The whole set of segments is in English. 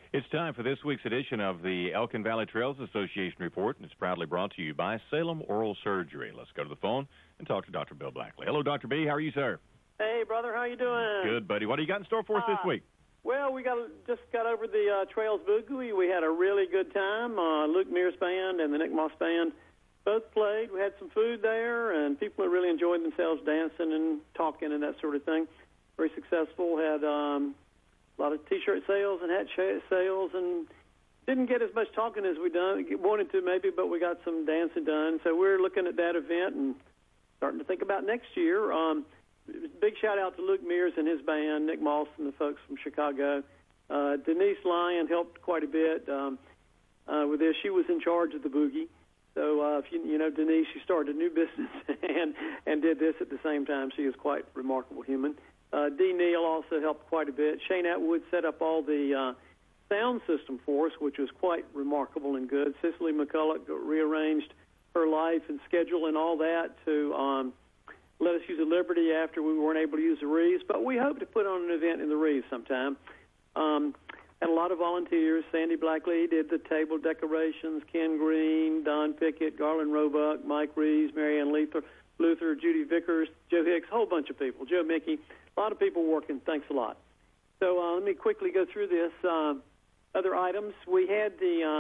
It's time for this week's edition of the Elkin Valley Trails Association Report, and it's proudly brought to you by Salem Oral Surgery. Let's go to the phone and talk to Dr. Bill Blackley. Hello, Dr. B. How are you, sir? Hey, brother. How you doing? Good, buddy. What do you got in store for us this week? Well, we just got over the Trails Boogie. We had a really good time. Luke Mears Band and the Nick Moss Band both played. We had some food there, and people really enjoyed themselves dancing and talking and that sort of thing. Very successful. Had a lot of T-shirt sales and hat sales, and didn't get as much talking as we wanted to maybe, but we got some dancing done. So we're looking at that event and starting to think about next year. Big shout out to Luke Mears and his band, Nick Moss and the folks from Chicago. Denise Lyon helped quite a bit with this. She was in charge of the boogie. So if you know Denise, she started a new business and did this at the same time. She is quite a remarkable human. Dee Neal also helped quite a bit. Shane Atwood set up all the sound system for us, which was quite remarkable and good. Cicely McCulloch rearranged her life and schedule and all that to let us use the Liberty after we weren't able to use the Reeves. But we hope to put on an event in the Reeves sometime. Had a lot of volunteers. Sandy Blackley did the table decorations, Ken Green, Don Pickett, Garland Roebuck, Mike Reeves, Marianne Luther, Judy Vickers, Joe Hicks, a whole bunch of people, Joe Mickey. A lot of people working. Thanks a lot. So let me quickly go through this. Other items. We had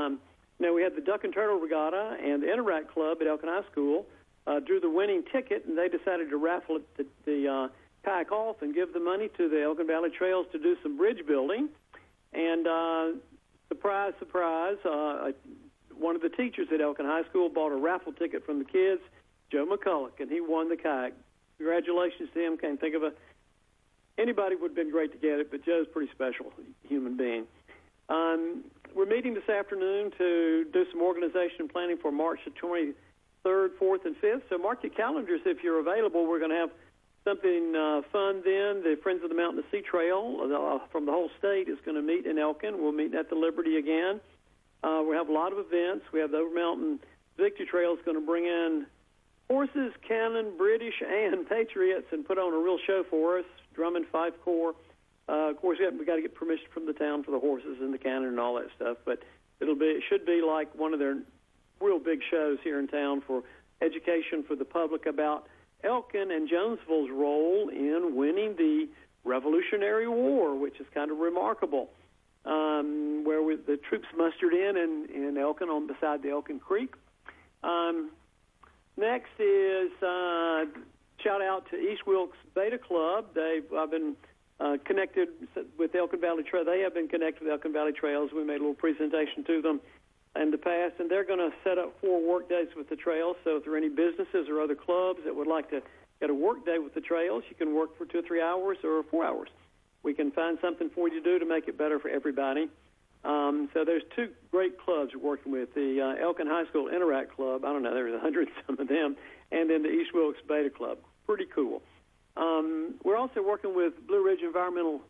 the Duck and Turtle Regatta and the Interact Club at Elkin High School drew the winning ticket, and they decided to raffle it the kayak off and give the money to the Elkin Valley Trails to do some bridge building. And surprise, surprise, one of the teachers at Elkin High School bought a raffle ticket from the kids, Joe McCulloch, and he won the kayak. Congratulations to him. Can't think of anybody would have been great to get it, but Joe's a pretty special human being. We're meeting this afternoon to do some organization and planning for March the 23rd, 4th, and 5th. So mark your calendars if you're available. We're going to have something fun then. The Friends of the Mountain to Sea Trail from the whole state is going to meet in Elkin. We'll meet at the Liberty again. We have a lot of events. We have the Over Mountain Victory Trail is going to bring in horses, cannon, British, and Patriots and put on a real show for us. Drum and Fife Corps. Of course, we got to get permission from the town for the horses and the cannon and all that stuff. But it should be like one of their real big shows here in town for education for the public about Elkin and Jonesville's role in winning the Revolutionary War, which is kind of remarkable. Where the troops mustered in Elkin beside the Elkin Creek. Next is shout out to East Wilkes Beta Club. I've been connected with Elkin Valley Trail. They have been connected with Elkin Valley Trails. We made a little presentation to them in the past, and they're going to set up 4 work days with the trails. So if there are any businesses or other clubs that would like to get a work day with the trails, you can work for 2 or 3 hours or 4 hours. We can find something for you to do to make it better for everybody. So there's 2 great clubs we're working with. The Elkin High School Interact Club, I don't know, there's 100 some of them, and then the East Wilkes Beta Club. Pretty cool. We're also working with Blue Ridge Environmental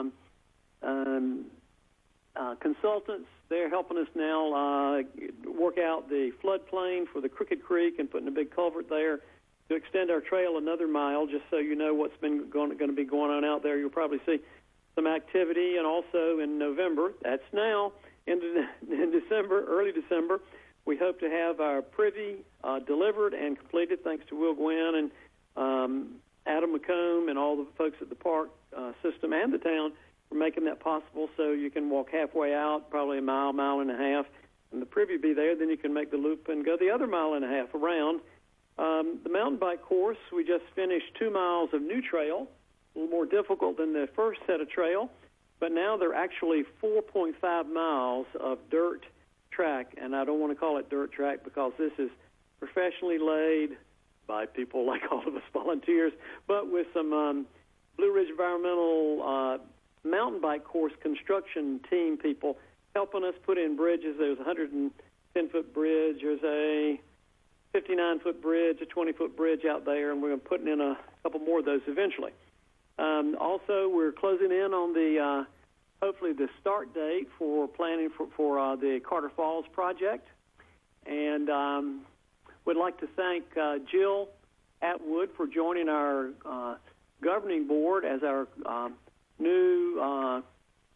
consultants. They're helping us now work out the floodplain for the Crooked Creek and putting a big culvert there to extend our trail another mile, just so you know what's been going to be going on out there. You'll probably see some activity, and also in November, that's now, in December, early December, we hope to have our privy delivered and completed, thanks to Will Gwynn and Adam McComb and all the folks at the park system and the town for making that possible, so you can walk halfway out, probably a mile and a half, and the privy be there. Then you can make the loop and go the other mile and a half around. The mountain bike course, we just finished 2 miles of new trail, a little more difficult than the first set of trail, but now they're actually 4.5 miles of dirt track, and I don't want to call it dirt track because this is professionally laid by people like all of us volunteers, but with some Blue Ridge Environmental mountain bike course construction team people helping us put in bridges. There's a 110-foot bridge. There's a 59-foot bridge, a 20-foot bridge out there, and we're going to put in a couple more of those eventually. Also, we're closing in on the hopefully the start date for planning for the Carter Falls project, and would like to thank Jill Atwood for joining our governing board as our new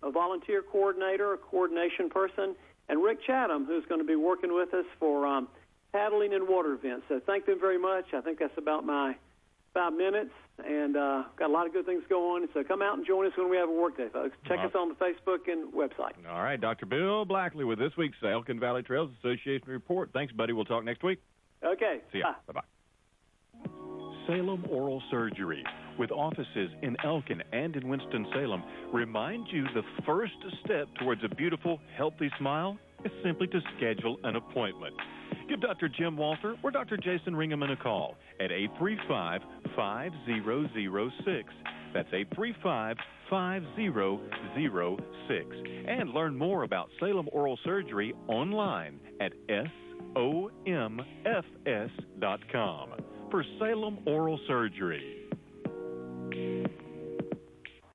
a volunteer coordinator, a coordination person, and Rick Chatham, who's going to be working with us for paddling and water events. So thank them very much. I think that's about my 5 minutes, and got a lot of good things going. So come out and join us when we have a work day, folks. Check us on the Facebook and website. All right, Dr. Bill Blackley with this week's Elkin Valley Trails Association report. Thanks, buddy. We'll talk next week. Okay. See ya. Bye-bye. Salem Oral Surgery, with offices in Elkin and in Winston-Salem, remind you the first step towards a beautiful, healthy smile is simply to schedule an appointment. Give Dr. Jim Walter or Dr. Jason Ringeman a call at 835-5006. That's 835-5006. And learn more about Salem Oral Surgery online at somfs.com. For Salem Oral Surgery.